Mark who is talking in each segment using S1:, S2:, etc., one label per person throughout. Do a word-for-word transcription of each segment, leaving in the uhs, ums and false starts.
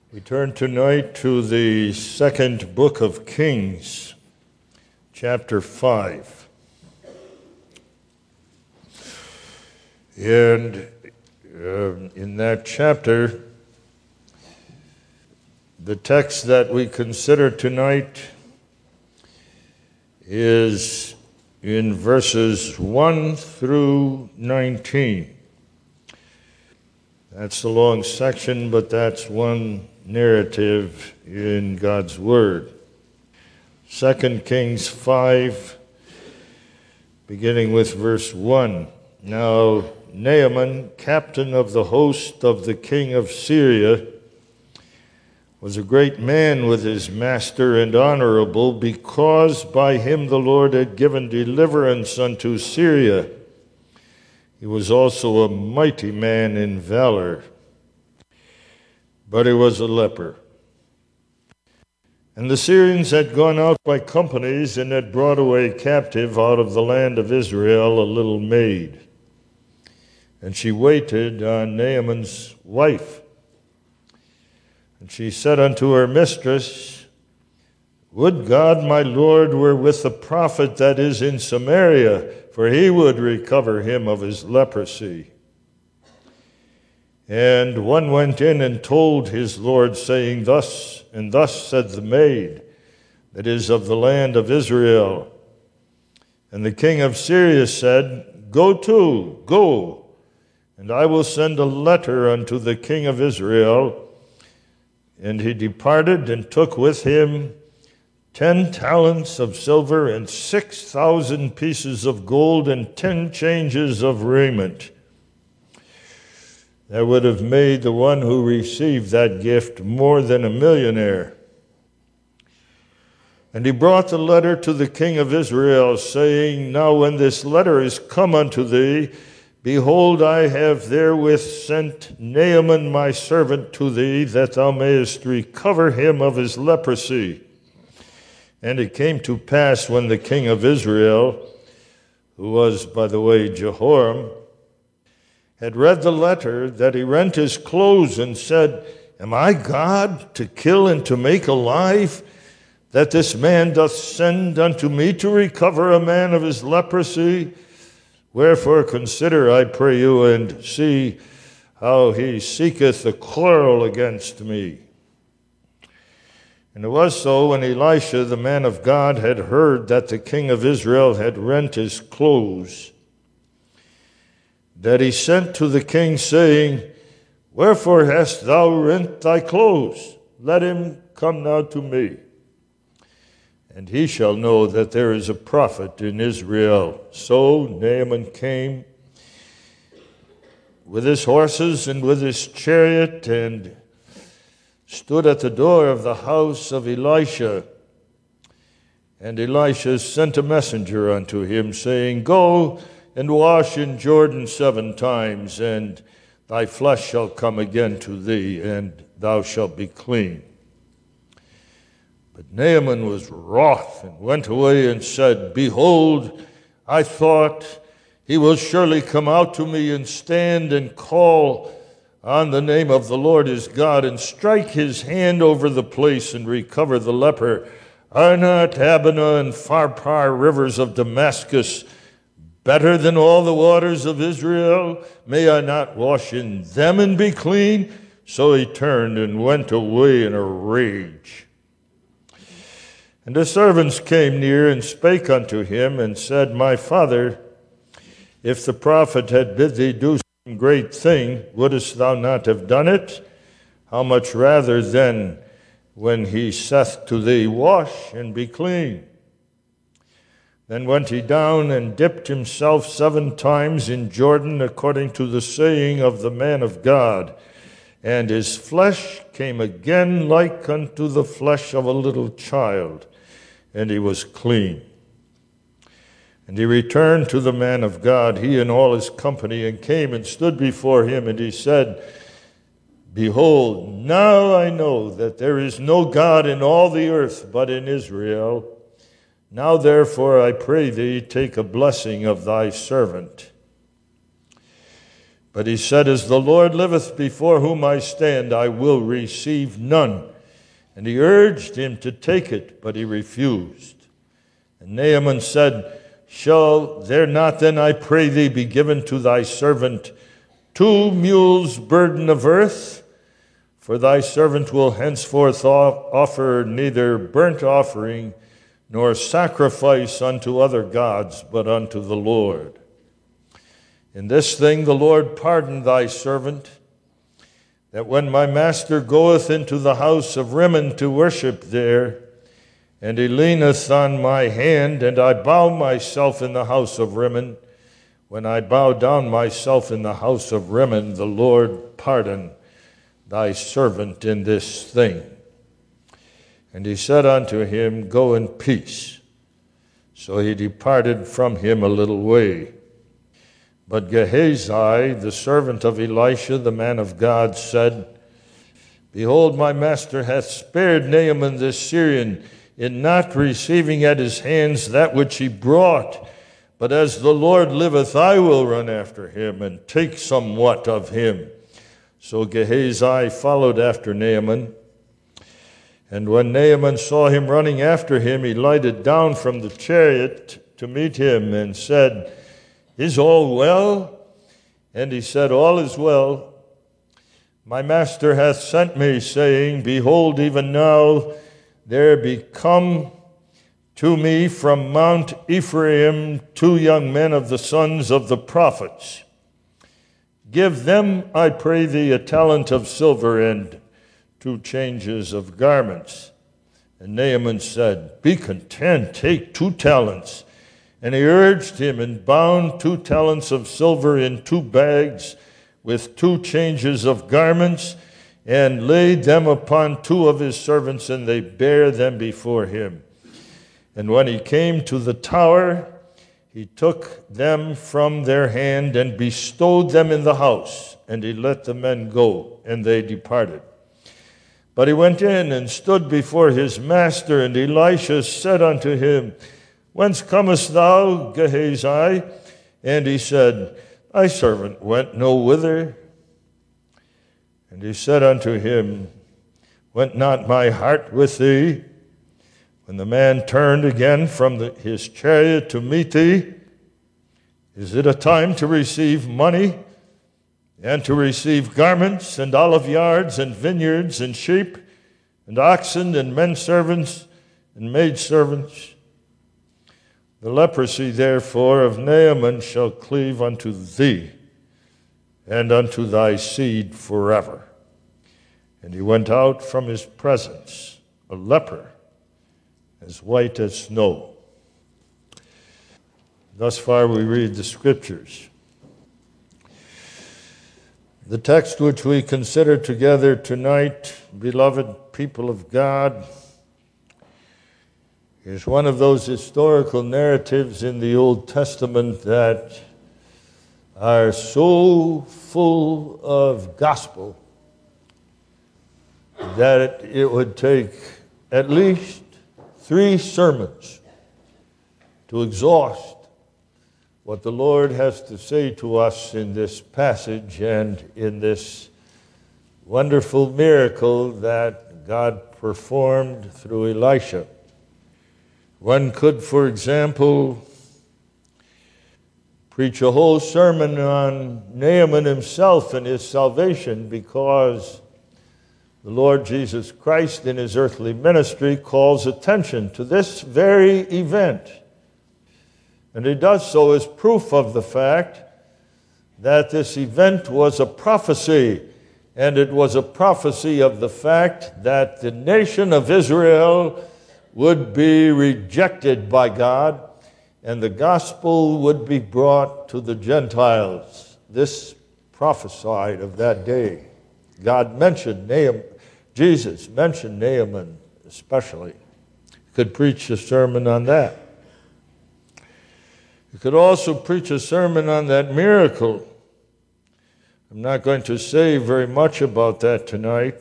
S1: We turn tonight to the second book of Kings, chapter five. And uh, in that chapter, the text that we consider tonight is in verses one through nineteen. That's a long section, but that's one narrative in God's Word. Second Kings five, beginning with verse one. Now Naaman, captain of the host of the king of Syria, was a great man with his master and honorable, because by him the Lord had given deliverance unto Syria. He was also a mighty man in valor, but he was a leper. And the Syrians had gone out by companies and had brought away captive out of the land of Israel a little maid. And she waited on Naaman's wife. And she said unto her mistress, Would God my Lord were with the prophet that is in Samaria, for he would recover him of his leprosy. And one went in and told his Lord, saying, Thus and thus said the maid, that is of the land of Israel. And the king of Syria said, Go to, go, and I will send a letter unto the king of Israel. And he departed and took with him ten talents of silver and six thousand pieces of gold and ten changes of raiment. That would have made the one who received that gift more than a millionaire. And he brought the letter to the king of Israel, saying, Now when this letter is come unto thee, behold, I have therewith sent Naaman my servant to thee, that thou mayest recover him of his leprosy. And it came to pass, when the king of Israel, who was, by the way, Jehoram, had read the letter, that he rent his clothes and said, Am I God to kill and to make alive, that this man doth send unto me to recover a man of his leprosy? Wherefore consider, I pray you, and see how he seeketh a quarrel against me. And it was so, when Elisha, the man of God, had heard that the king of Israel had rent his clothes, that he sent to the king, saying, Wherefore hast thou rent thy clothes? Let him come now to me, and he shall know that there is a prophet in Israel. So Naaman came with his horses and with his chariot, and stood at the door of the house of Elisha. And Elisha sent a messenger unto him, saying, Go and wash in Jordan seven times, and thy flesh shall come again to thee, and thou shalt be clean. But Naaman was wroth, and went away and said, Behold, I thought, he will surely come out to me and stand and call on the name of the Lord his God, and strike his hand over the place and recover the leper. Are not Abana and Pharpar, rivers of Damascus, better than all the waters of Israel? May I not wash in them and be clean? So he turned and went away in a rage. And the servants came near and spake unto him, and said, My father, if the prophet had bid thee do some great thing, wouldest thou not have done it? How much rather then, when he saith to thee, Wash and be clean? Then went he down and dipped himself seven times in Jordan, according to the saying of the man of God. And his flesh came again like unto the flesh of a little child, and he was clean. And he returned to the man of God, he and all his company, and came and stood before him, and he said, Behold, now I know that there is no God in all the earth but in Israel. Now therefore I pray thee, take a blessing of thy servant. But he said, As the Lord liveth before whom I stand, I will receive none. And he urged him to take it, but he refused. And Naaman said, Shall there not then, I pray thee, be given to thy servant two mules' burden of earth? For thy servant will henceforth offer neither burnt offering nor sacrifice unto other gods, but unto the Lord. In this thing the Lord pardon thy servant, that when my master goeth into the house of Rimmon to worship there, and he leaneth on my hand, and I bow myself in the house of Rimmon, when I bow down myself in the house of Rimmon, the Lord pardon thy servant in this thing. And he said unto him, Go in peace. So he departed from him a little way. But Gehazi, the servant of Elisha, the man of God, said, Behold, my master hath spared Naaman this Syrian in not receiving at his hands that which he brought. But as the Lord liveth, I will run after him and take somewhat of him. So Gehazi followed after Naaman. And when Naaman saw him running after him, he lighted down from the chariot to meet him and said, Is all well? And he said, All is well. My master hath sent me, saying, Behold, even now there be come to me from Mount Ephraim two young men of the sons of the prophets. Give them, I pray thee, a talent of silver and two changes of garments. And Naaman said, Be content, take two talents. And he urged him, and bound two talents of silver in two bags with two changes of garments, and laid them upon two of his servants, and they bare them before him. And when he came to the tower, he took them from their hand and bestowed them in the house, and he let the men go, and they departed. But he went in and stood before his master, and Elisha said unto him, Whence comest thou, Gehazi? And he said, Thy servant went no whither. And he said unto him, Went not my heart with thee? When the man turned again from the, his chariot to meet thee, is it a time to receive money, and to receive garments, and olive yards, and vineyards, and sheep, and oxen, and men servants, and maidservants? The leprosy, therefore, of Naaman shall cleave unto thee, and unto thy seed forever. And he went out from his presence, a leper, as white as snow. Thus far we read the Scriptures. The text which we consider together tonight, beloved people of God, is one of those historical narratives in the Old Testament that are so full of gospel that it would take at least three sermons to exhaust what the Lord has to say to us in this passage and in this wonderful miracle that God performed through Elisha. One could, for example, preach a whole sermon on Naaman himself and his salvation, because the Lord Jesus Christ in his earthly ministry calls attention to this very event. And he does so as proof of the fact that this event was a prophecy, and it was a prophecy of the fact that the nation of Israel would be rejected by God, and the gospel would be brought to the Gentiles. This prophesied of that day. God mentioned Naaman, Jesus mentioned Naaman especially. You could preach a sermon on that. You could also preach a sermon on that miracle. I'm not going to say very much about that tonight,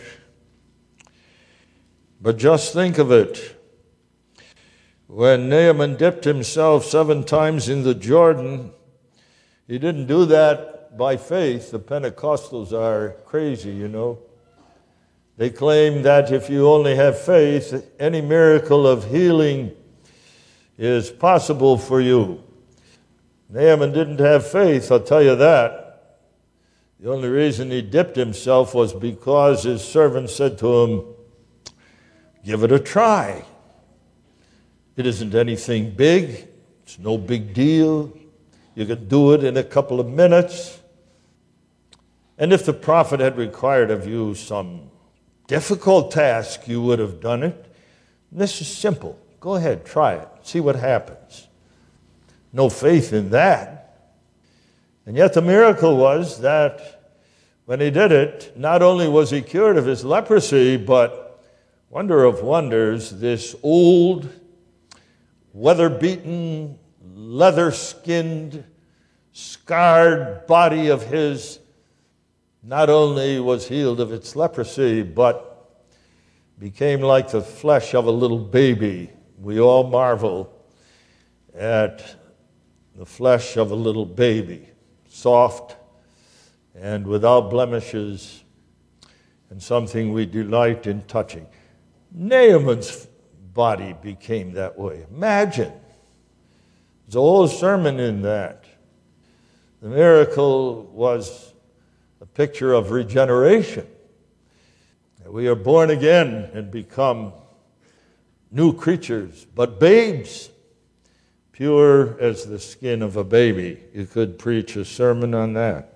S1: but just think of it. When Naaman dipped himself seven times in the Jordan, he didn't do that by faith, the Pentecostals are crazy, you know. They claim that if you only have faith, any miracle of healing is possible for you. Naaman didn't have faith, I'll tell you that. The only reason he dipped himself was because his servant said to him, give it a try. It isn't anything big. It's no big deal. You can do it in a couple of minutes. And if the prophet had required of you some difficult task, you would have done it. And this is simple. Go ahead, try it. See what happens. No faith in that. And yet the miracle was that when he did it, not only was he cured of his leprosy, but wonder of wonders, this old, weather-beaten, leather-skinned, scarred body of his not only was healed of its leprosy, but became like the flesh of a little baby. We all marvel at the flesh of a little baby, soft and without blemishes, and something we delight in touching. Naaman's body became that way. Imagine. There's a whole sermon in that. The miracle was a picture of regeneration. We are born again and become new creatures, but babes, pure as the skin of a baby. You could preach a sermon on that.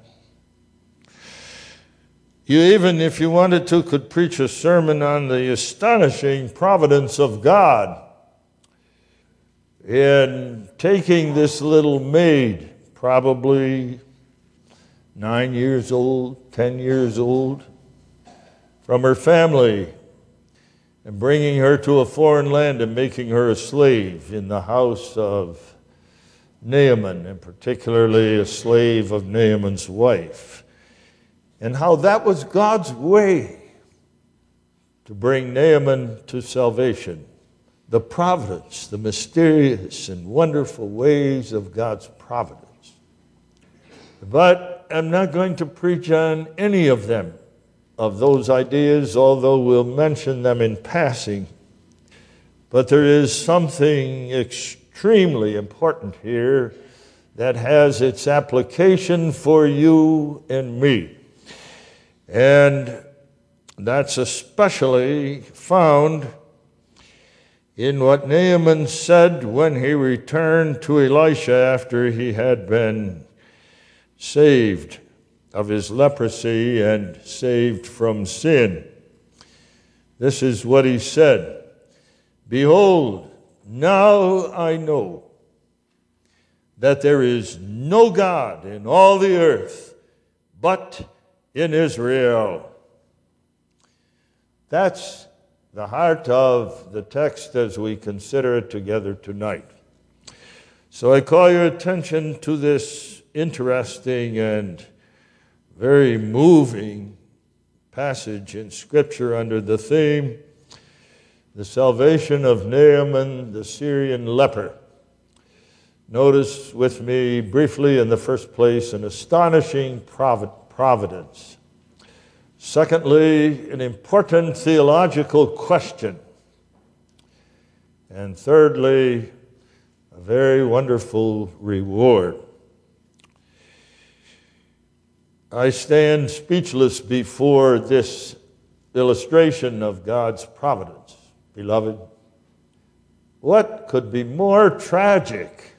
S1: You even, if you wanted to, could preach a sermon on the astonishing providence of God in taking this little maid, probably nine years old, ten years old, from her family and bringing her to a foreign land and making her a slave in the house of Naaman, and particularly a slave of Naaman's wife. And how that was God's way to bring Naaman to salvation. The providence, the mysterious and wonderful ways of God's providence. But I'm not going to preach on any of them, of those ideas, although we'll mention them in passing. But there is something extremely important here that has its application for you and me. And that's especially found in what Naaman said when he returned to Elisha after he had been saved of his leprosy and saved from sin. This is what he said. Behold, now I know that there is no God in all the earth but in Israel. That's the heart of the text as we consider it together tonight. So I call your attention to this interesting and very moving passage in Scripture under the theme, the salvation of Naaman the Syrian leper. Notice with me briefly in the first place an astonishing providence. Secondly, an important theological question. And thirdly, a very wonderful reward. I stand speechless before this illustration of God's providence. Beloved, what could be more tragic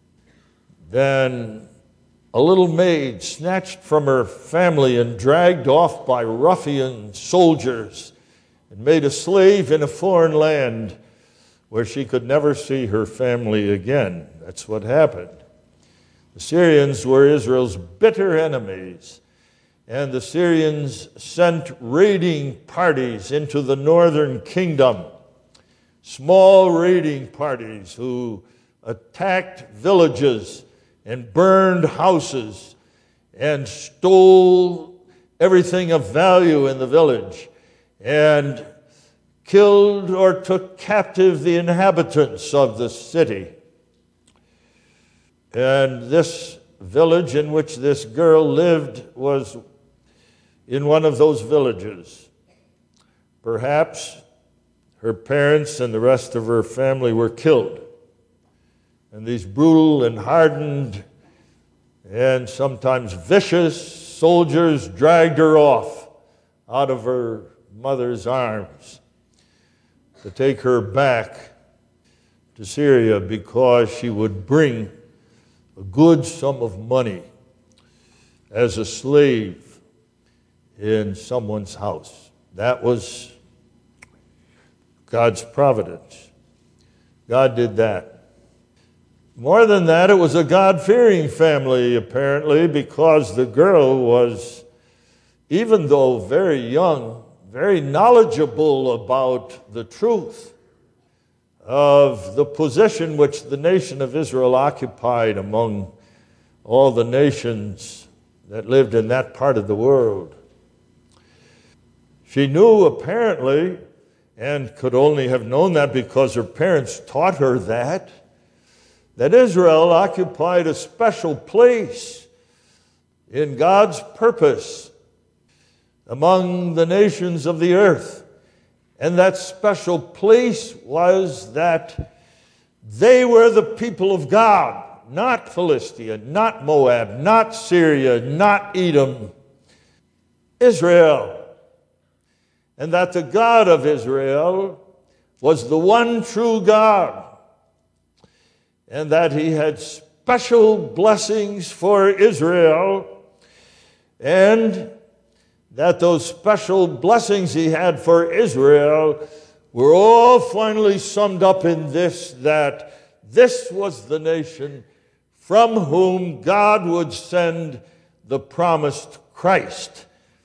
S1: than a little maid snatched from her family and dragged off by ruffian soldiers and made a slave in a foreign land where she could never see her family again? That's what happened. The Syrians were Israel's bitter enemies, and the Syrians sent raiding parties into the northern kingdom, small raiding parties who attacked villages and burned houses and stole everything of value in the village and killed or took captive the inhabitants of the city. And this village in which this girl lived was in one of those villages. Perhaps her parents and the rest of her family were killed. And these brutal and hardened and sometimes vicious soldiers dragged her off out of her mother's arms to take her back to Syria because she would bring a good sum of money as a slave in someone's house. That was God's providence. God did that. More than that, it was a God-fearing family, apparently, because the girl was, even though very young, very knowledgeable about the truth of the position which the nation of Israel occupied among all the nations that lived in that part of the world. She knew, apparently, and could only have known that because her parents taught her that, that Israel occupied a special place in God's purpose among the nations of the earth. And that special place was that they were the people of God, not Philistia, not Moab, not Syria, not Edom, Israel. And that the God of Israel was the one true God, and that he had special blessings for Israel, and that those special blessings he had for Israel were all finally summed up in this, that this was the nation from whom God would send the promised Christ.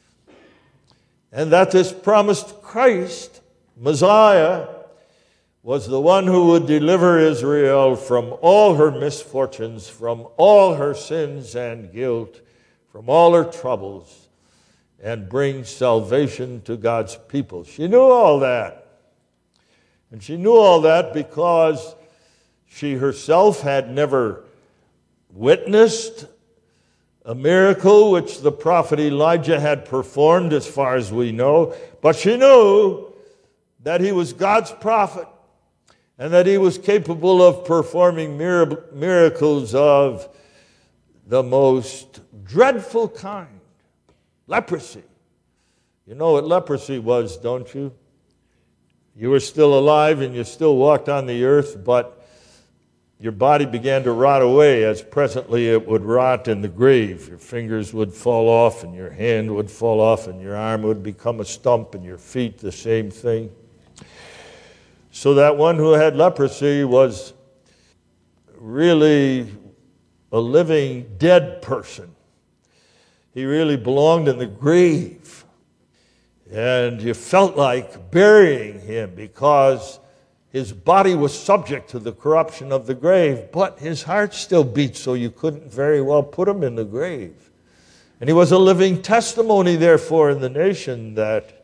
S1: And that this promised Christ, Messiah, was the one who would deliver Israel from all her misfortunes, from all her sins and guilt, from all her troubles, and bring salvation to God's people. She knew all that. And she knew all that because she herself had never witnessed a miracle which the prophet Elijah had performed, as far as we know. But she knew that he was God's prophet, and that he was capable of performing miracles of the most dreadful kind. Leprosy. You know what leprosy was, don't you? You were still alive and you still walked on the earth, but your body began to rot away, as presently it would rot in the grave. Your fingers would fall off, and your hand would fall off, and your arm would become a stump, and your feet the same thing. So that one who had leprosy was really a living dead person. He really belonged in the grave. And you felt like burying him because his body was subject to the corruption of the grave, but his heart still beat, so you couldn't very well put him in the grave. And he was a living testimony, therefore, in the nation that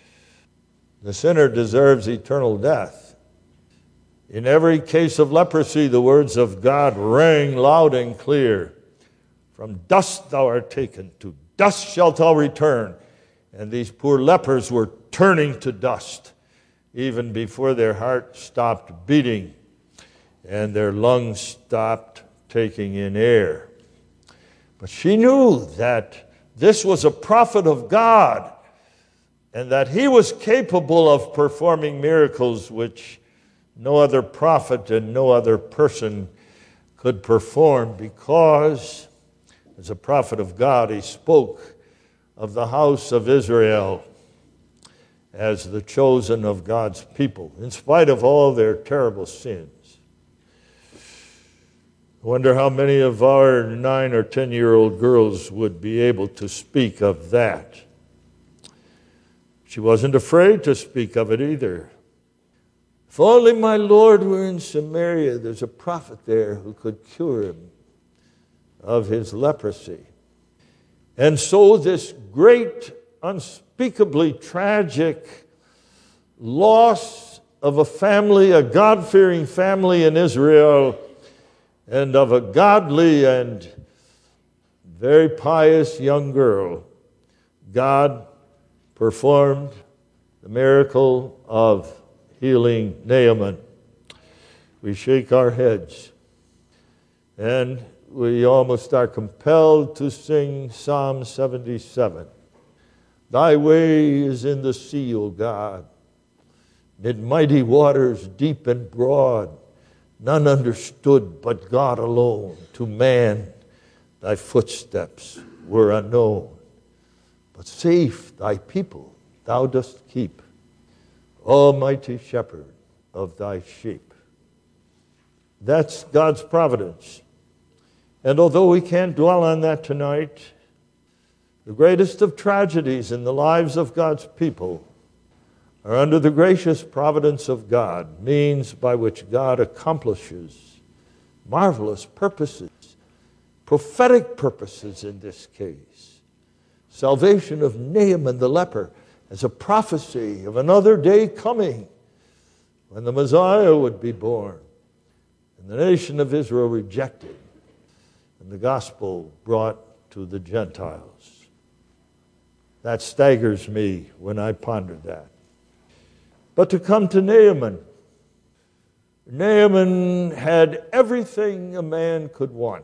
S1: the sinner deserves eternal death. In every case of leprosy, the words of God rang loud and clear. From dust thou art taken, to dust shalt thou return. And these poor lepers were turning to dust even before their heart stopped beating and their lungs stopped taking in air. But she knew that this was a prophet of God, and that he was capable of performing miracles which no other prophet and no other person could perform, because as a prophet of God, he spoke of the house of Israel as the chosen of God's people, in spite of all their terrible sins. I wonder how many of our nine or ten-year-old girls would be able to speak of that. She wasn't afraid to speak of it either. If only my Lord were in Samaria, there's a prophet there who could cure him of his leprosy. And so this great, unspeakably tragic loss of a family, a God-fearing family in Israel, and of a godly and very pious young girl, God performed the miracle of healing Naaman. We shake our heads, and we almost are compelled to sing Psalm seventy-seven. Thy way is in the sea, O God, mid mighty waters deep and broad. None understood but God alone. To man thy footsteps were unknown. But safe thy people thou dost keep, Almighty shepherd of thy sheep. That's God's providence. And although we can't dwell on that tonight, the greatest of tragedies in the lives of God's people are under the gracious providence of God, means by which God accomplishes marvelous purposes, prophetic purposes in this case. Salvation of Naaman the leper as a prophecy of another day coming when the Messiah would be born, and the nation of Israel rejected, and the gospel brought to the Gentiles. That staggers me when I ponder that. But to come to Naaman, Naaman had everything a man could want.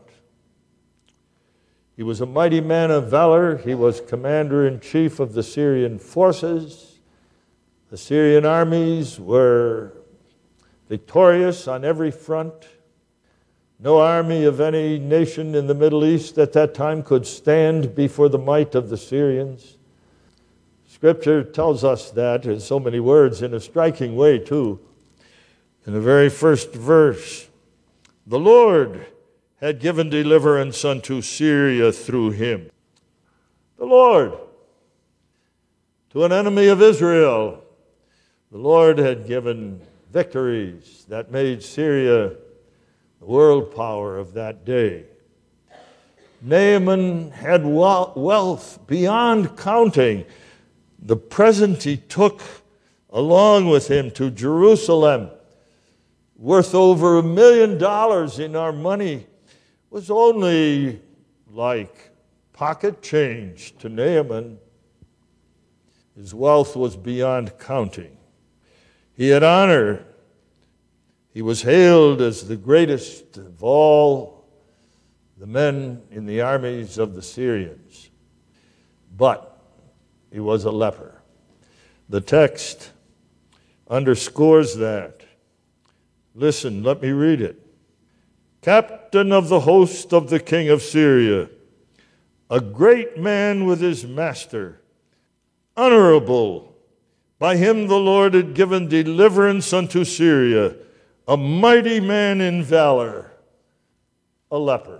S1: He was a mighty man of valor. He was commander-in-chief of the Syrian forces. The Syrian armies were victorious on every front. No army of any nation in the Middle East at that time could stand before the might of the Syrians. Scripture tells us that in so many words, in a striking way too. In the very first verse, the Lord had given deliverance unto Syria through him. The Lord, to an enemy of Israel, the Lord had given victories that made Syria the world power of that day. Naaman had wealth beyond counting. The present he took along with him to Jerusalem, worth over a million dollars in our money, was only like pocket change to Naaman. His wealth was beyond counting. He had honor. He was hailed as the greatest of all the men in the armies of the Syrians. But he was a leper. The text underscores that. Listen, let me read it. Captain of the host of the king of Syria, a great man with his master, honorable. By him the Lord had given deliverance unto Syria, a mighty man in valor, a leper.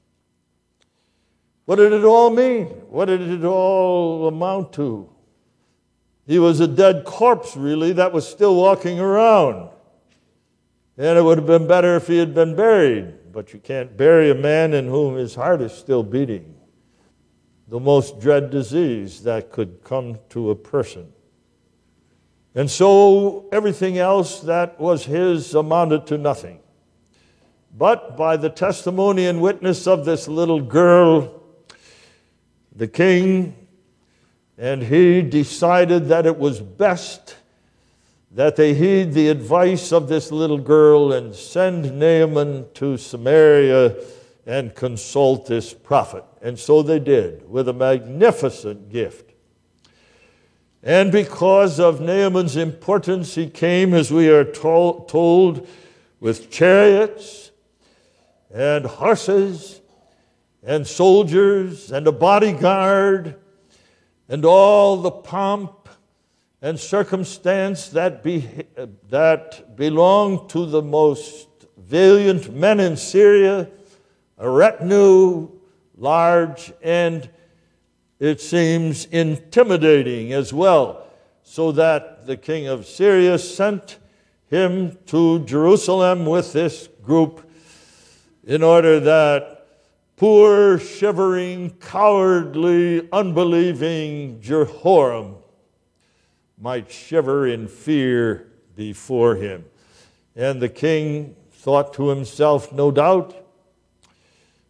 S1: What did it all mean? What did it all amount to? He was a dead corpse, really, that was still walking around. And it would have been better if he had been buried. But you can't bury a man in whom his heart is still beating. The most dread disease that could come to a person. And so everything else that was his amounted to nothing. But by the testimony and witness of this little girl, the king and he decided that it was best that they heed the advice of this little girl and send Naaman to Samaria and consult this prophet. And so they did, with a magnificent gift. And because of Naaman's importance, he came, as we are to- told, with chariots and horses and soldiers and a bodyguard and all the pomp and circumstance that be, that belonged to the most valiant men in Syria, a retinue large and, it seems, intimidating as well, so that the king of Syria sent him to Jerusalem with this group in order that poor, shivering, cowardly, unbelieving Jehoram might shiver in fear before him. And the king thought to himself, no doubt,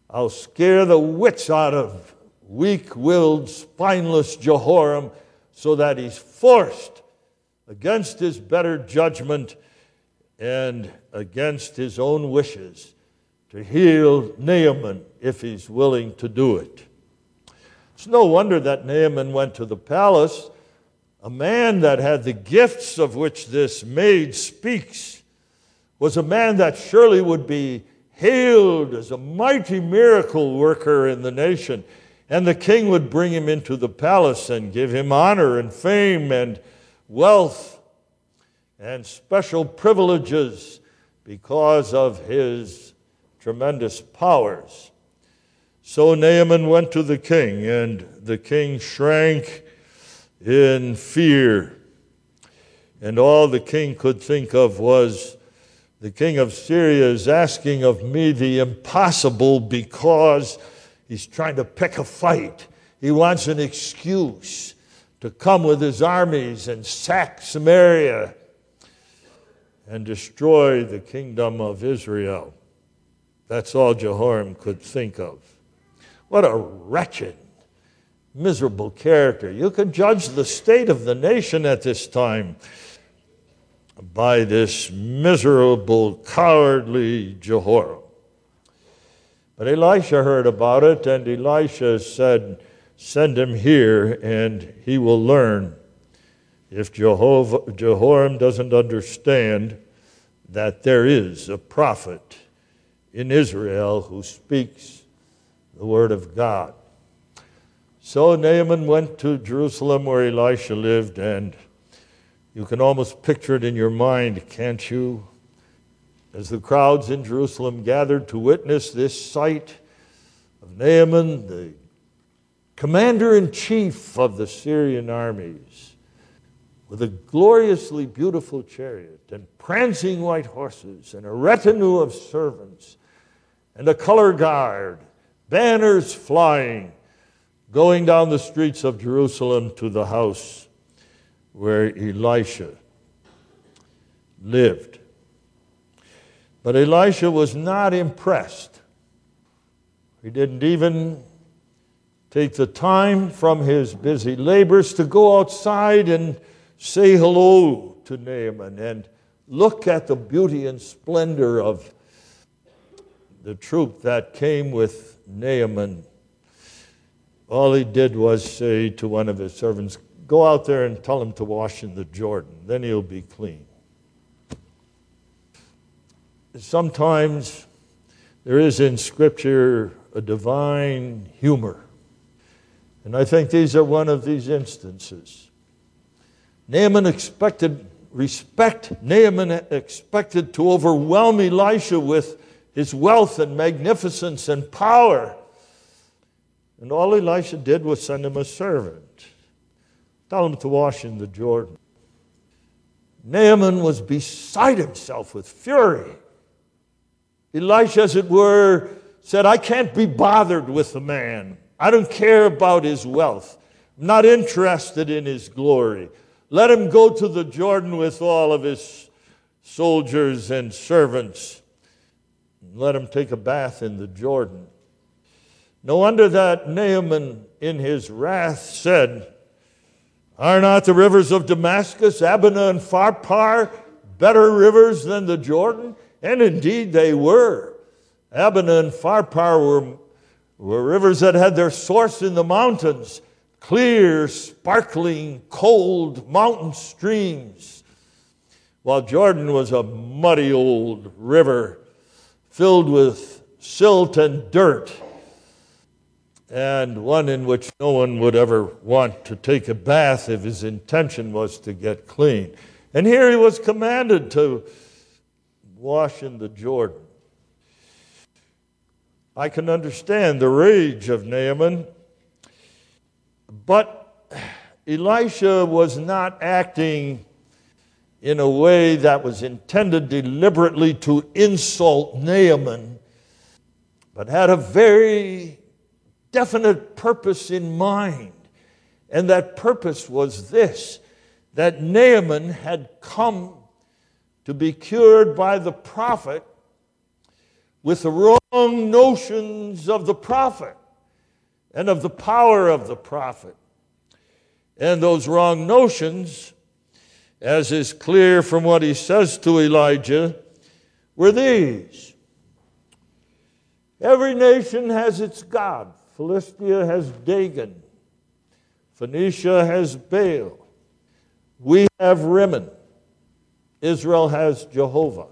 S1: I'll scare the wits out of weak-willed, spineless Jehoram so that he's forced against his better judgment and against his own wishes to heal Naaman if he's willing to do it. It's no wonder that Naaman went to the palace. A man that had the gifts of which this maid speaks was a man that surely would be hailed as a mighty miracle worker in the nation. And the king would bring him into the palace and give him honor and fame and wealth and special privileges because of his tremendous powers. So Naaman went to the king, and the king shrank in fear. And all the king could think of was, the king of Syria is asking of me the impossible because he's trying to pick a fight. He wants an excuse to come with his armies and sack Samaria and destroy the kingdom of Israel. That's all Jehoram could think of. What a wretched, miserable character. You can judge the state of the nation at this time by this miserable, cowardly Jehoram. But Elisha heard about it, and Elisha said, send him here, and he will learn. If Jehovah, Jehoram doesn't understand that there is a prophet in Israel who speaks the word of God. So Naaman went to Jerusalem where Elisha lived, and you can almost picture it in your mind, can't you? As the crowds in Jerusalem gathered to witness this sight of Naaman, the commander-in-chief of the Syrian armies, with a gloriously beautiful chariot and prancing white horses and a retinue of servants and a color guard, banners flying, going down the streets of Jerusalem to the house where Elisha lived. But Elisha was not impressed. He didn't even take the time from his busy labors to go outside and say hello to Naaman and look at the beauty and splendor of the troop that came with Naaman. All he did was say to one of his servants, go out there and tell him to wash in the Jordan, then he'll be clean. Sometimes there is in Scripture a divine humor. And I think these are one of these instances. Naaman expected respect. Naaman expected to overwhelm Elisha with his wealth and magnificence and power. And all Elisha did was send him a servant. Tell him to wash in the Jordan. Naaman was beside himself with fury. Elisha, as it were, said, I can't be bothered with the man. I don't care about his wealth. I'm not interested in his glory. Let him go to the Jordan with all of his soldiers and servants. Let him take a bath in the Jordan. No wonder that Naaman, in his wrath, said, are not the rivers of Damascus, Abana, and Pharpar better rivers than the Jordan? And indeed they were. Abana and Pharpar were, were rivers that had their source in the mountains, clear, sparkling, cold mountain streams, while Jordan was a muddy old river filled with silt and dirt, and one in which no one would ever want to take a bath if his intention was to get clean. And here he was commanded to wash in the Jordan. I can understand the rage of Naaman, but Elisha was not acting in a way that was intended deliberately to insult Naaman, but had a very definite purpose in mind. And that purpose was this, that Naaman had come to be cured by the prophet with the wrong notions of the prophet and of the power of the prophet. And those wrong notions, as is clear from what he says to Elijah, were these. Every nation has its god. Philistia has Dagon. Phoenicia has Baal. We have Rimmon. Israel has Jehovah.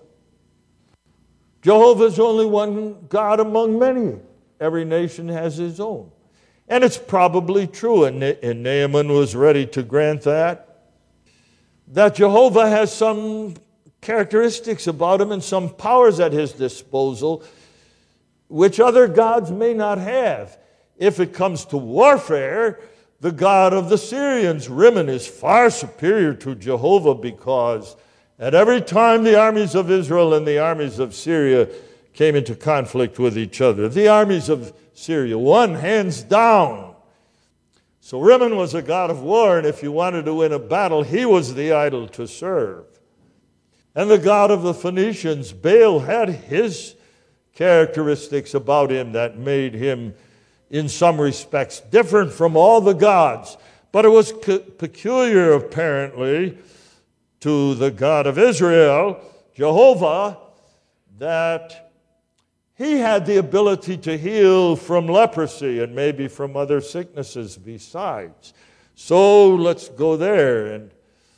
S1: Jehovah is only one God among many. Every nation has his own. And it's probably true, and Naaman was ready to grant that, that Jehovah has some characteristics about him and some powers at his disposal which other gods may not have. If it comes to warfare, the god of the Syrians, Rimmon, is far superior to Jehovah, because at every time the armies of Israel and the armies of Syria came into conflict with each other, the armies of Syria won hands down. So Rimmon was a god of war, and if you wanted to win a battle, he was the idol to serve. And the god of the Phoenicians, Baal, had his characteristics about him that made him, in some respects, different from all the gods. But it was peculiar, apparently, to the God of Israel, Jehovah, that he had the ability to heal from leprosy and maybe from other sicknesses besides. So let's go there and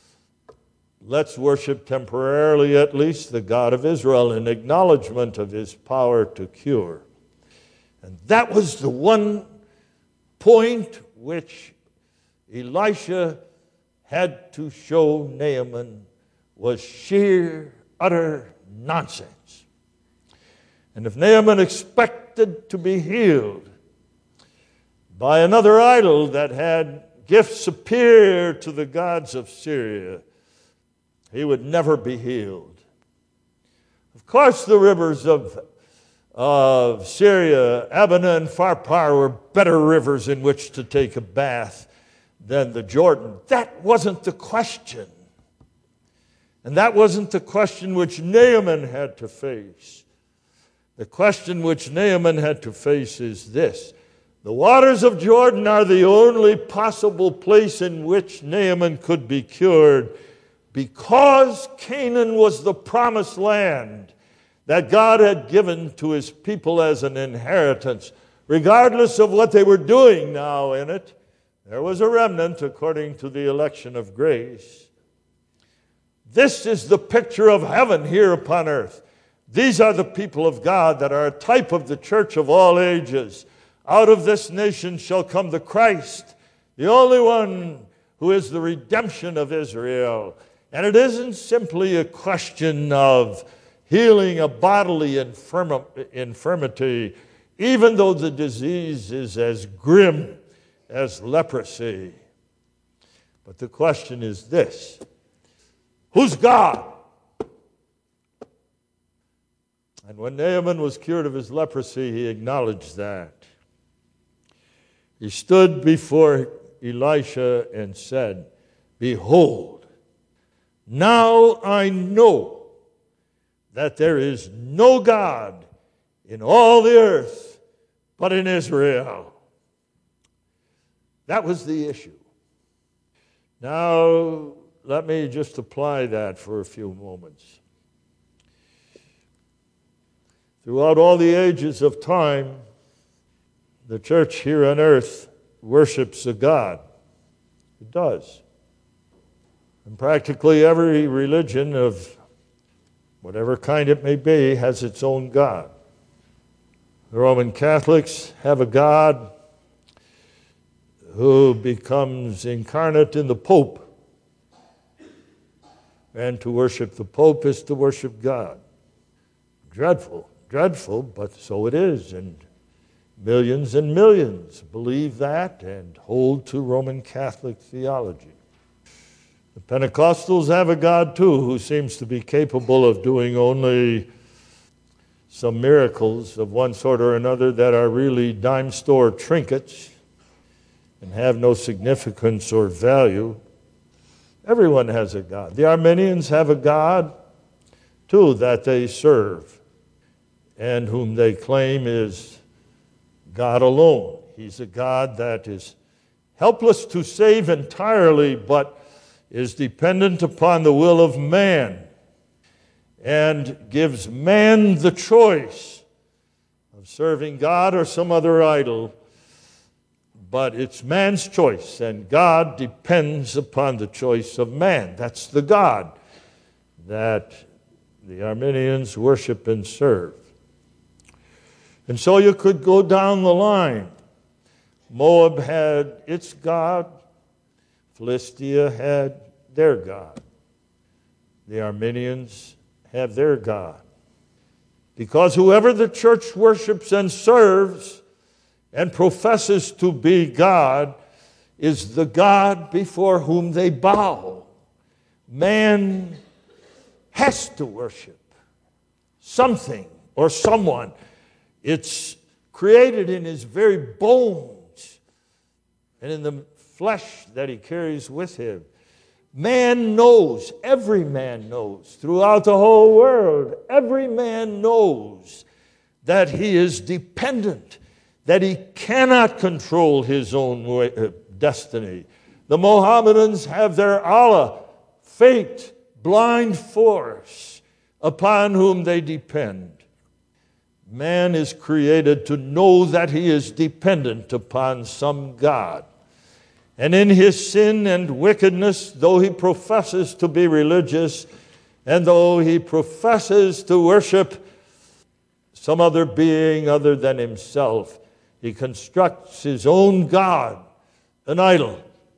S1: let's worship temporarily, at least, the God of Israel in acknowledgement of his power to cure. And that was the one point which Elisha had to show Naaman was sheer, utter nonsense. And if Naaman expected to be healed by another idol that had gifts superior to the gods of Syria, he would never be healed. Of course, the rivers of, of Syria, Abana and Pharpar, were better rivers in which to take a bath than the Jordan. That wasn't the question. And that wasn't the question which Naaman had to face. The question which Naaman had to face is this. The waters of Jordan are the only possible place in which Naaman could be cured, because Canaan was the promised land that God had given to his people as an inheritance. Regardless of what they were doing now in it, there was a remnant according to the election of grace. This is the picture of heaven here upon earth. These are the people of God that are a type of the church of all ages. Out of this nation shall come the Christ, the only one who is the redemption of Israel. And it isn't simply a question of healing a bodily infirm- infirmity, even though the disease is as grim as leprosy. But the question is this: who's God? And when Naaman was cured of his leprosy, he acknowledged that. He stood before Elisha and said, "Behold, now I know that there is no God in all the earth but in Israel." That was the issue. Now, let me just apply that for a few moments. Throughout all the ages of time, the church here on earth worships a God. It does. And practically every religion of whatever kind it may be has its own God. The Roman Catholics have a God who becomes incarnate in the Pope. And to worship the Pope is to worship God. Dreadful, dreadful, but so it is. And millions and millions believe that and hold to Roman Catholic theology. The Pentecostals have a God, too, who seems to be capable of doing only some miracles of one sort or another that are really dime store trinkets and have no significance or value. Everyone has a God. The Armenians have a God, too, that they serve. and whom they claim is God alone. He's a God that is helpless to save entirely, but is dependent upon the will of man and gives man the choice of serving God or some other idol. But it's man's choice, and God depends upon the choice of man. That's the God that the Arminians worship and serve. And so you could go down the line. Moab had its God. Philistia had their God. The Arminians have their God. Because whoever the church worships and serves and professes to be God is the God before whom they bow. Man has to worship something or someone. It's created in his very bones and in the flesh that he carries with him. Man knows, every man knows, throughout the whole world, every man knows that he is dependent, that he cannot control his own way, uh, destiny. The Mohammedans have their Allah, fate, blind force, upon whom they depend. Man is created to know that he is dependent upon some God. And in his sin and wickedness, though he professes to be religious, and though he professes to worship some other being other than himself, he constructs his own God, an idol.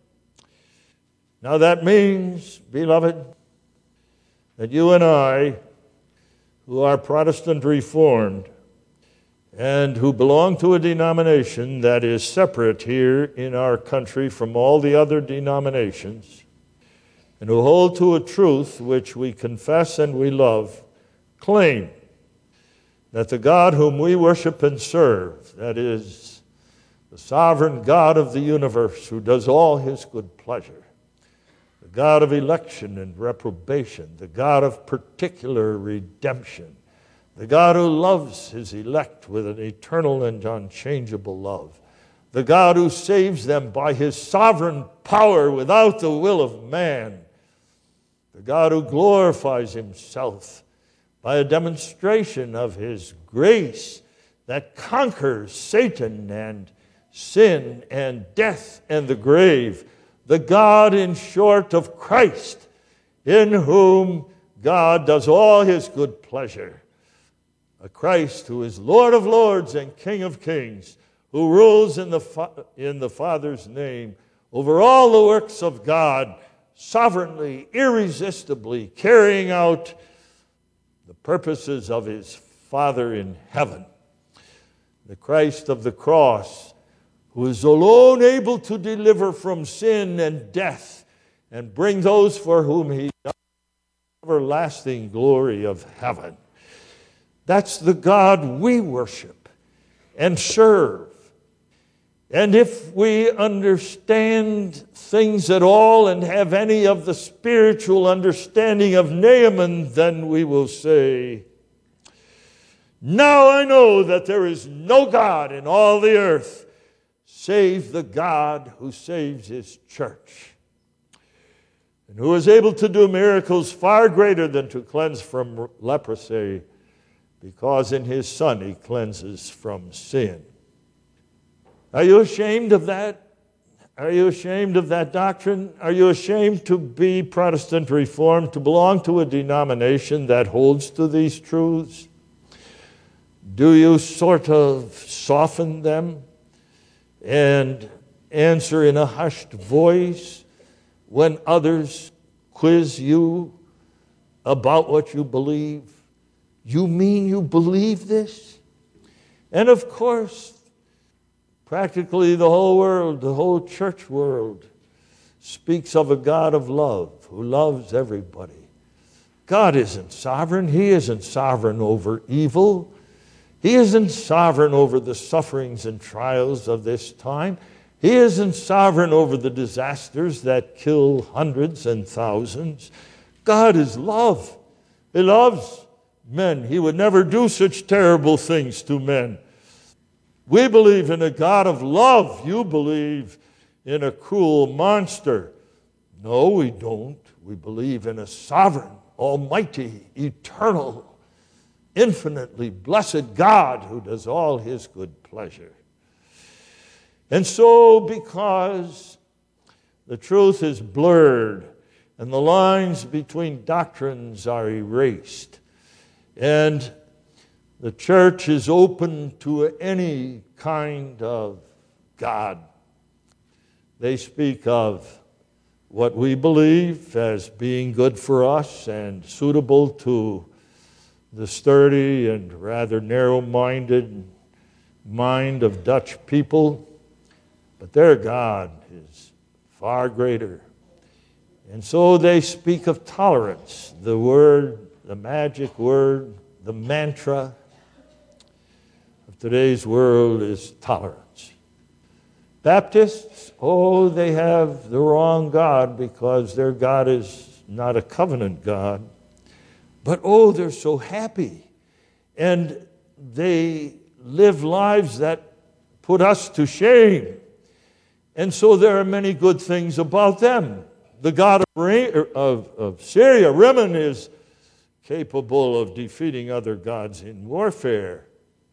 S1: Now that means, beloved, that you and I, who are Protestant Reformed, and who belong to a denomination that is separate here in our country from all the other denominations, and who hold to a truth which we confess and we love, claim that the God whom we worship and serve, that is the sovereign God of the universe who does all his good pleasure, the God of election and reprobation, the God of particular redemption, the God who loves his elect with an eternal and unchangeable love, the God who saves them by his sovereign power without the will of man, the God who glorifies himself by a demonstration of his grace that conquers Satan and sin and death and the grave, the God, in short, of Christ, in whom God does all his good pleasure. A Christ who is Lord of lords and King of kings, who rules in the, fa- in the Father's name over all the works of God, sovereignly, irresistibly carrying out the purposes of his Father in heaven. The Christ of the cross, who is alone able to deliver from sin and death and bring those for whom he died everlasting glory of heaven. That's the God we worship and serve. And if we understand things at all and have any of the spiritual understanding of Naaman, then we will say, now I know that there is no God in all the earth save the God who saves his church, and who is able to do miracles far greater than to cleanse from leprosy, because in his Son he cleanses from sin. Are you ashamed of that? Are you ashamed of that doctrine? Are you ashamed to be Protestant Reformed, to belong to a denomination that holds to these truths? Do you sort of soften them and answer in a hushed voice when others quiz you about what you believe? You mean you believe this? And of course, practically the whole world, the whole church world, speaks of a God of love who loves everybody. God isn't sovereign. He isn't sovereign over evil. He isn't sovereign over the sufferings and trials of this time. He isn't sovereign over the disasters that kill hundreds and thousands. God is love. He loves men. He would never do such terrible things to men. We believe in a God of love. You believe in a cruel monster. No, we don't. We believe in a sovereign, almighty, eternal, infinitely blessed God who does all his good pleasure. And so, because the truth is blurred and the lines between doctrines are erased, and the church is open to any kind of God, they speak of what we believe as being good for us and suitable to the sturdy and rather narrow-minded mind of Dutch people. But their God is far greater. And so they speak of tolerance, the word, the magic word, the mantra of today's world is tolerance. Baptists, oh, they have the wrong God because their God is not a covenant God. But oh, they're so happy. And they live lives that put us to shame. And so there are many good things about them. The God of, of, of Syria, Rimmon, is capable of defeating other gods in warfare.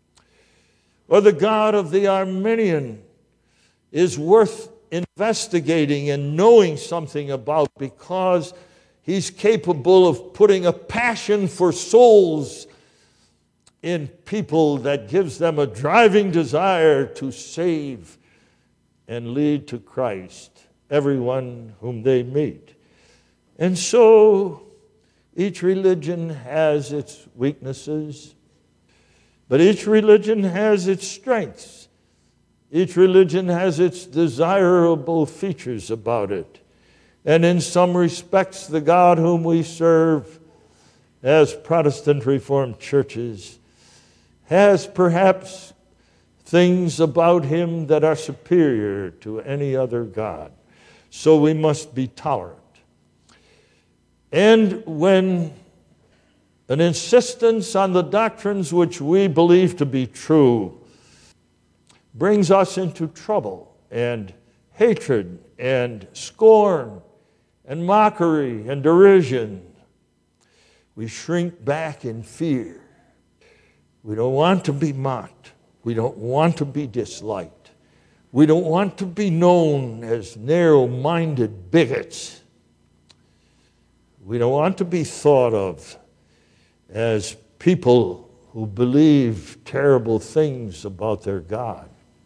S1: Or the God of the Armenian is worth investigating and knowing something about because he's capable of putting a passion for souls in people that gives them a driving desire to save and lead to Christ everyone whom they meet. And so each religion has its weaknesses, but each religion has its strengths. Each religion has its desirable features about it. And in some respects, the God whom we serve as Protestant Reformed churches has perhaps things about him that are superior to any other God. So we must be tolerant. And when an insistence on the doctrines which we believe to be true brings us into trouble and hatred and scorn and mockery and derision, we shrink back in fear. We don't want to be mocked. We don't want to be disliked. We don't want to be known as narrow-minded bigots. We don't want to be thought of as people who believe terrible things about their God.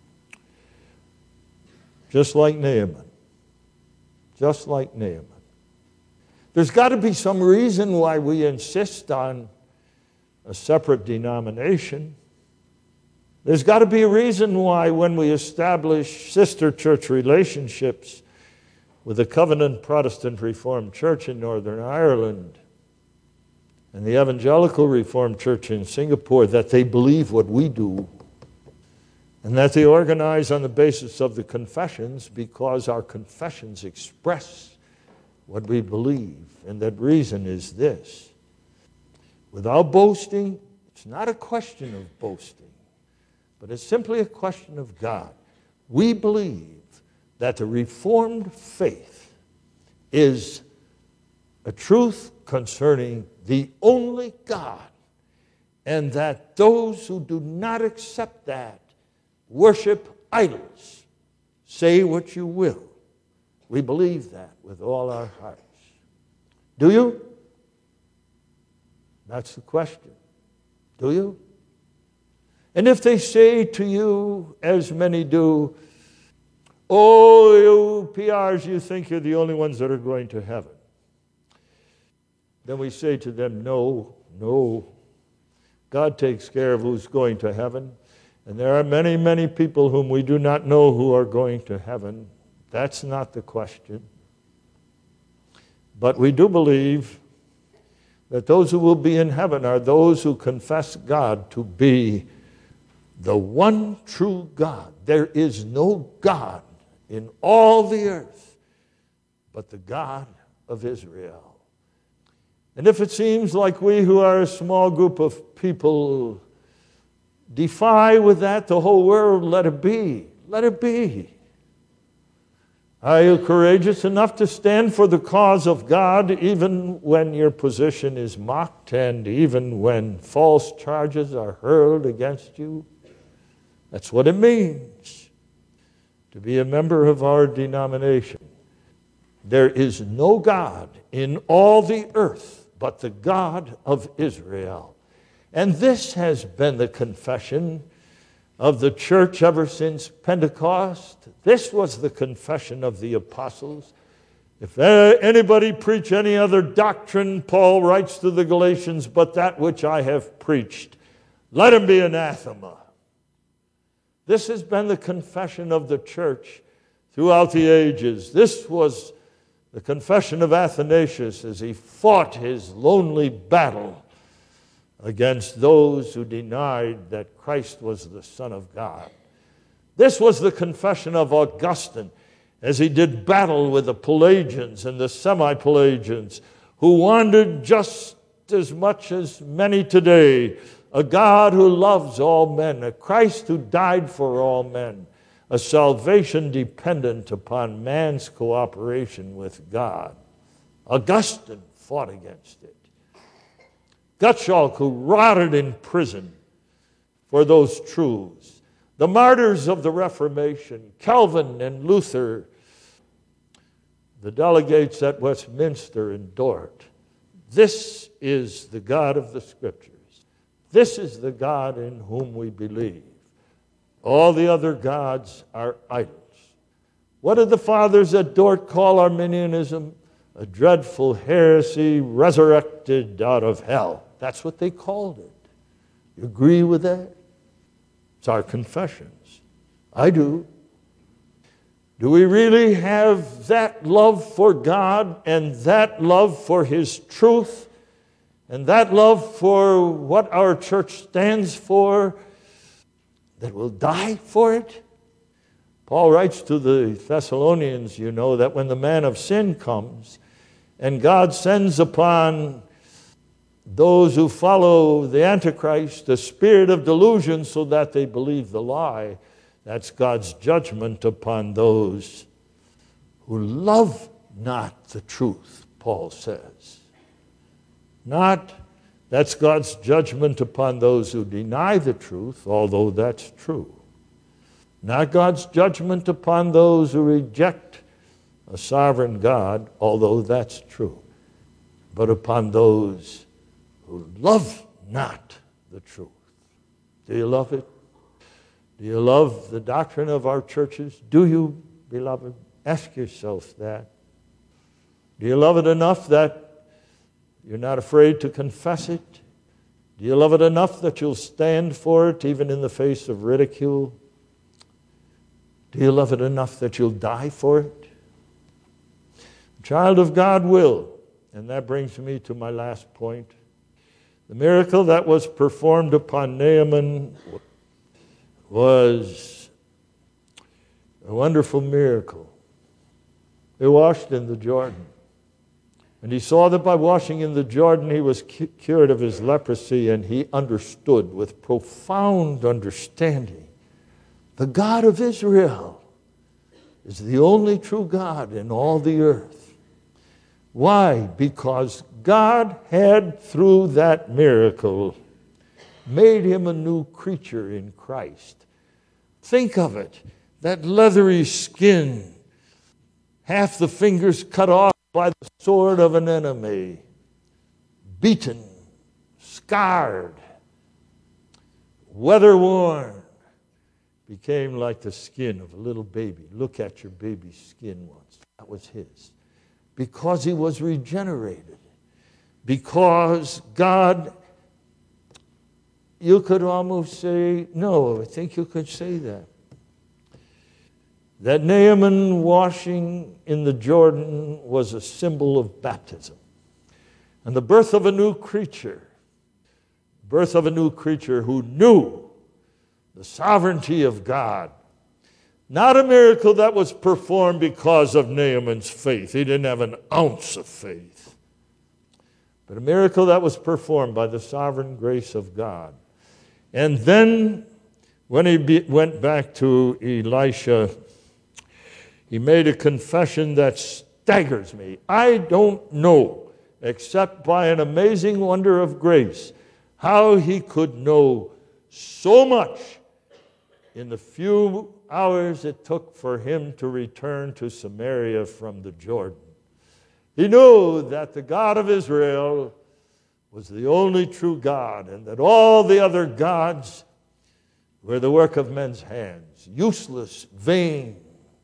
S1: Just like Naaman. Just like Naaman. There's got to be some reason why we insist on a separate denomination. There's got to be a reason why when we establish sister church relationships with the Covenant Protestant Reformed Church in Northern Ireland and the Evangelical Reformed Church in Singapore, that they believe what we do, and that they organize on the basis of the confessions because our confessions express what we believe. And that reason is this: without boasting, it's not a question of boasting, but it's simply a question of God. We believe that the Reformed faith is a truth concerning the only God, and that those who do not accept that worship idols. Say what you will. We believe that with all our hearts. Do you? That's the question. Do you? And if they say to you, as many do, oh, you P Rs, you think you're the only ones that are going to heaven, then we say to them, no, no. God takes care of who's going to heaven. And there are many, many people whom we do not know who are going to heaven. That's not the question. But we do believe that those who will be in heaven are those who confess God to be the one true God. There is no God in all the earth but the God of Israel. And if it seems like we who are a small group of people defy with that the whole world, let it be. Let it be. Are you courageous enough to stand for the cause of God even when your position is mocked and even when false charges are hurled against you? That's what it means to be a member of our denomination. There is no God in all the earth but the God of Israel. And this has been the confession of the church ever since Pentecost. This was the confession of the apostles. If anybody preach any other doctrine, Paul writes to the Galatians, but that which I have preached, let him be anathema. This has been the confession of the church throughout the ages. This was the confession of Athanasius as he fought his lonely battle against those who denied that Christ was the Son of God. This was the confession of Augustine as he did battle with the Pelagians and the semi-Pelagians who wanted just as much as many today a God who loves all men, a Christ who died for all men, a salvation dependent upon man's cooperation with God. Augustine fought against it. Gottschalk, who rotted in prison for those truths. The martyrs of the Reformation, Calvin and Luther, the delegates at Westminster and Dort. This is the God of the Scriptures. This is the God in whom we believe. All the other gods are idols. What did the fathers at Dort call Arminianism? A dreadful heresy resurrected out of hell. That's what they called it. You agree with that? It's our confessions. I do. Do we really have that love for God and that love for His truth and that love for what our church stands for that will die for it? Paul writes to the Thessalonians, you know, that when the man of sin comes and God sends upon those who follow the Antichrist the spirit of delusion so that they believe the lie, that's God's judgment upon those who love not the truth, Paul says. Not, that's God's judgment upon those who deny the truth, although that's true. Not God's judgment upon those who reject a sovereign God, although that's true, but upon those who love not the truth. Do you love it? Do you love the doctrine of our churches? Do you, beloved? Ask yourself that. Do you love it enough that you're not afraid to confess it? Do you love it enough that you'll stand for it even in the face of ridicule? Do you love it enough that you'll die for it? The child of God will. And that brings me to my last point. The miracle that was performed upon Naaman was a wonderful miracle. He washed in the Jordan. And he saw that by washing in the Jordan, he was cured of his leprosy, and he understood with profound understanding the God of Israel is the only true God in all the earth. Why? Because God had, through that miracle, made him a new creature in Christ. Think of it, that leathery skin, half the fingers cut off by the sword of an enemy, beaten, scarred, weather-worn, became like the skin of a little baby. Look at your baby's skin once. That was his. Because he was regenerated. Because God, you could almost say, no, I think you could say that. That Naaman washing in the Jordan was a symbol of baptism. And the birth of a new creature. Birth of a new creature who knew the sovereignty of God. Not a miracle that was performed because of Naaman's faith. He didn't have an ounce of faith. but a miracle that was performed by the sovereign grace of God. And then when he be, went back to Elisha, he made a confession that staggers me. I don't know, except by an amazing wonder of grace, how he could know so much in the few hours it took for him to return to Samaria from the Jordan. He knew that the God of Israel was the only true God, and that all the other gods were the work of men's hands, useless, vain,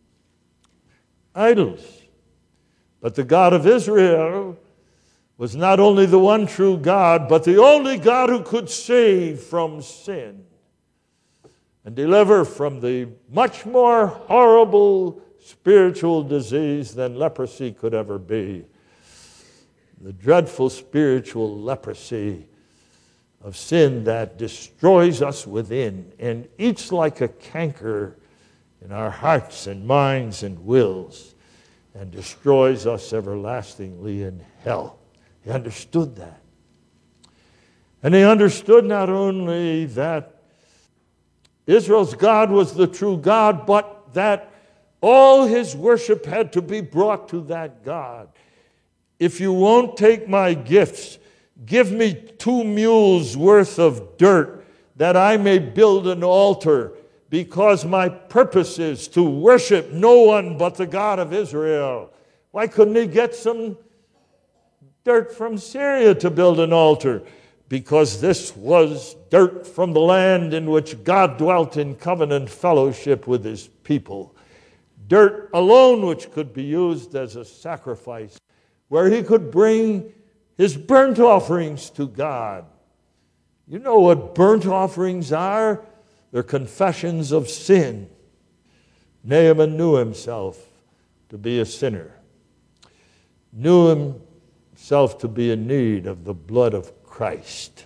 S1: idols. But the God of Israel was not only the one true God, but the only God who could save from sin and deliver from the much more horrible spiritual disease than leprosy could ever be. The dreadful spiritual leprosy of sin that destroys us within and eats like a canker in our hearts and minds and wills and destroys us everlastingly in hell. He understood that. And he understood not only that Israel's God was the true God, but that all his worship had to be brought to that God. If you won't take my gifts, give me two mules worth of dirt that I may build an altar, because my purpose is to worship no one but the God of Israel. Why couldn't he get some dirt from Syria to build an altar? Because this was dirt from the land in which God dwelt in covenant fellowship with his people. Dirt alone which could be used as a sacrifice, where he could bring his burnt offerings to God. You know what burnt offerings are? They're confessions of sin. Naaman knew himself to be a sinner, knew himself to be in need of the blood of Christ.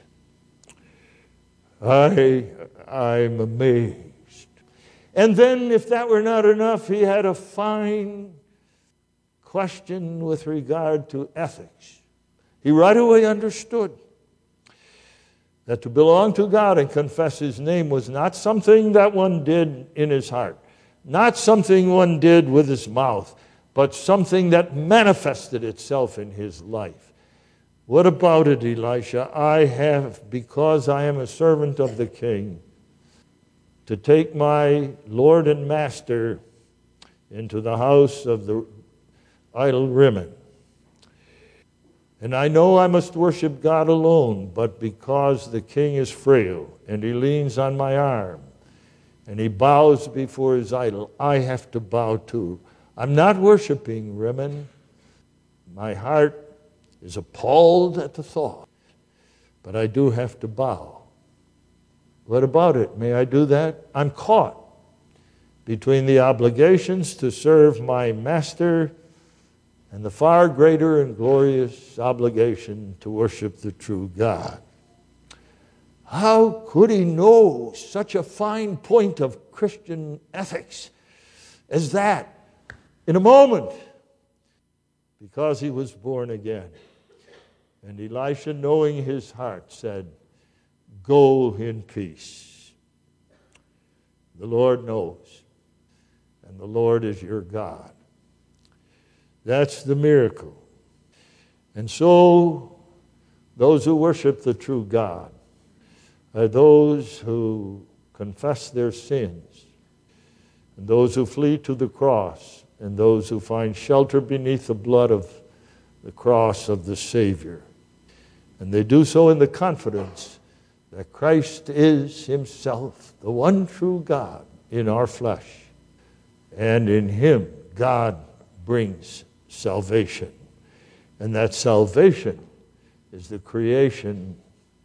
S1: I, I'm amazed. And then, if that were not enough, he had a fine question with regard to ethics. He right away understood that to belong to God and confess his name was not something that one did in his heart, not something one did with his mouth, but something that manifested itself in his life. What about it, Elisha? I have, because I am a servant of the king, to take my Lord and Master into the house of the idol Rimmon. And I know I must worship God alone, but because the king is frail and he leans on my arm and he bows before his idol, I have to bow too. I'm not worshiping Rimmon. My heart is appalled at the thought, but I do have to bow. What about it? May I do that? I'm caught between the obligations to serve my master and the far greater and glorious obligation to worship the true God. How could he know such a fine point of Christian ethics as that in a moment? Because he was born again. And Elisha, knowing his heart, said, "Go in peace. The Lord knows, and the Lord is your God." That's the miracle. And so, those who worship the true God are those who confess their sins, and those who flee to the cross, and those who find shelter beneath the blood of the cross of the Savior. And they do so in the confidence that Christ is himself the one true God in our flesh. And in him, God brings salvation. And that salvation is the creation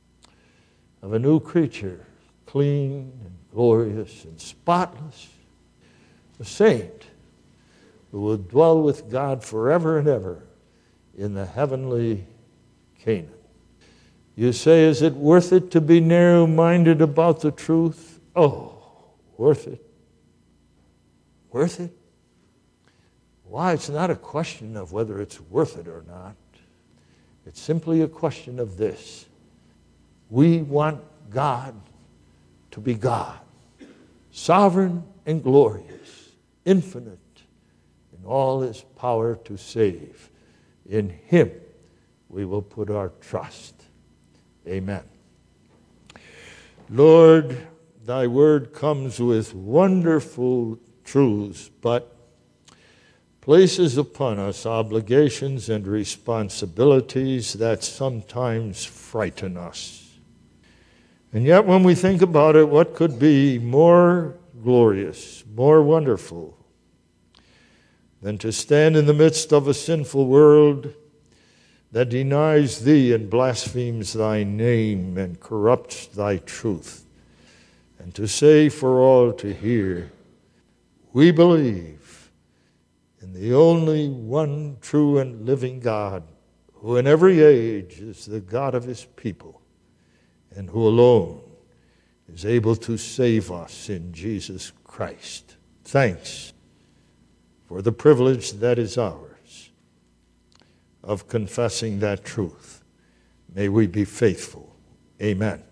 S1: of a new creature, clean and glorious and spotless, a saint who will dwell with God forever and ever in the heavenly Canaan. You say, is it worth it to be narrow-minded about the truth? Oh, worth it. Worth it? Why, it's not a question of whether it's worth it or not. It's simply a question of this. We want God to be God, sovereign and glorious, infinite in all his power to save. In him we will put our trust. Amen. Lord, thy word comes with wonderful truths, but places upon us obligations and responsibilities that sometimes frighten us. And yet when we think about it, what could be more glorious, more wonderful than to stand in the midst of a sinful world that denies thee and blasphemes thy name and corrupts thy truth, and to say for all to hear, we believe in the only one true and living God, who in every age is the God of his people, and who alone is able to save us in Jesus Christ. Thanks for the privilege that is ours of confessing that truth. May we be faithful. Amen.